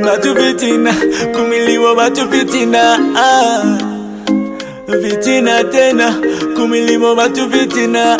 batu fitina, kumiliwa batu fitina. Fitina tena, kumiliwa batu fitina.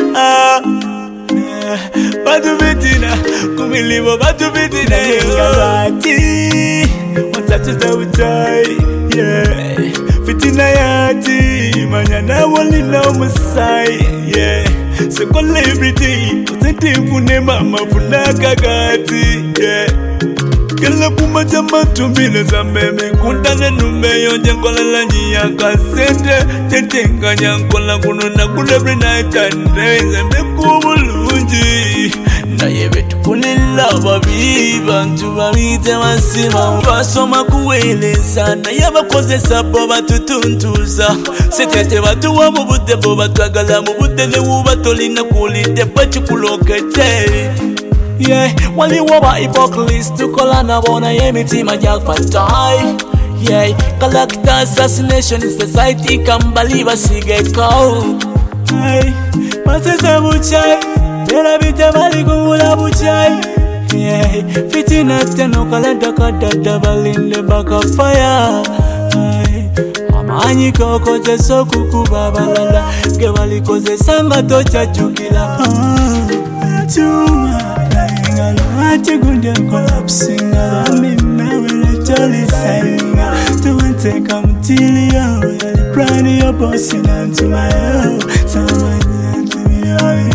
Batu fitina, kumiliwa batu fitina. Ngalati, watatuza utai, yeah. Fitina yati, manyana walina umasai, yeah. So call every day, fune mama funaka gati, yeah. Kala puma jama tumbile za meme kundane nume yonje nkola la nyiya kasende tetenga nyankola kuno na kule every night and day zembe kubulunji na yebe tukulila babi bantu babite masima basoma kuweleza na yabakoze sabo batutuntuza setete batu wa mubude bo batwagala mubude ne wubatolina kulide bachikulokete. Yeah, wali waba hypocrites to kolana bona yemitima jakpatai. Yeah, character assassination in society can believe a sigeko. Hey, masesa buchai, tera bita bali kumula buchai. Yeah, fitina teno kalenda kadada balinde baka fire. Hey, amanyi kokoze soku kubabalala, gebali koze sanga tocha chukila. Chuma. Ati gunde collapsing, I'm now literally saying, to take a material, the pride of your boss into my own. Someone to me,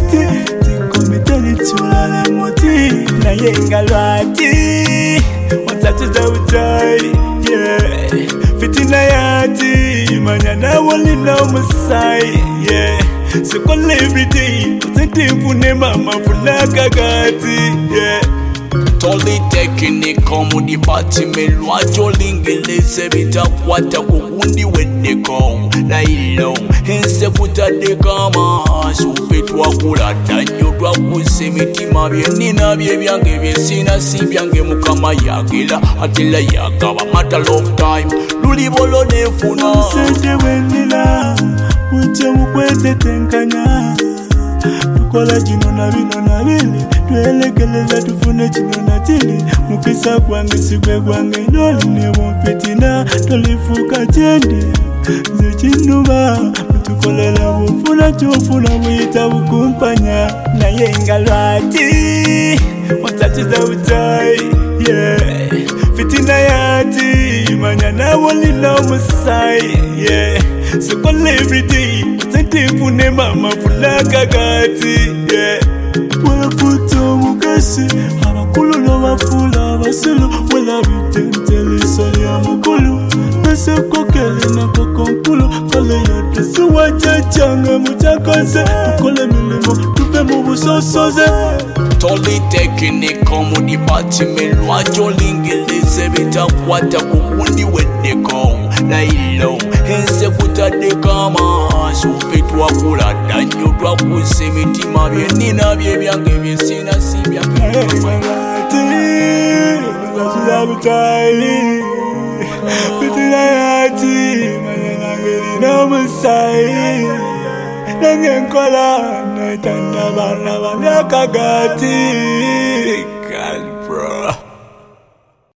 I come tell it to la moti, na yenga lati, what's that to die, yeah. Fitina yati, manyana wali na masai, yeah. So call every day, fune mama funaka gati, yeah. Toli tekini komudi bati melwa jolingeleze bitakwata kukundi wedeko na ilo hense kutadeka maasu petwa kula danyo dwa kusemitima byenina bye byange byesina si byange mukama yagila atela yakaba matter of time lulibolo nefuna sente wenila uche mukwete tenkanya tukola jino na bino na bili twelekeleza tufune jino na tili mukisa kwange sigwe kwange noli nebo fitina tolifuka chende zechinuba tukolela bufuna chufuna buyita bukumpanya na yenga lwati watatuza utai, yeah. Fitina yati manyana walina umasai, yeah. So call every day, fune mama funaka gati, yeah. Wala futo mukasi, abakulu no bafula basulu, wala bitentele sali amakulu. Nase kokele na kokonkulu, kale yote suwa chachanga muchakose, tukole milimo, tupe mubusosoze. Toli tekini komudi bati melwa jolingeleze bitakwata kukundi wedeko na ilo hense kutadeka maasu petwa kula danyo dwa kusemitima byenina bye byange byesina si byange fitina yati manyana ngelina musai nangenkola netanda bana banakagati. God, bro.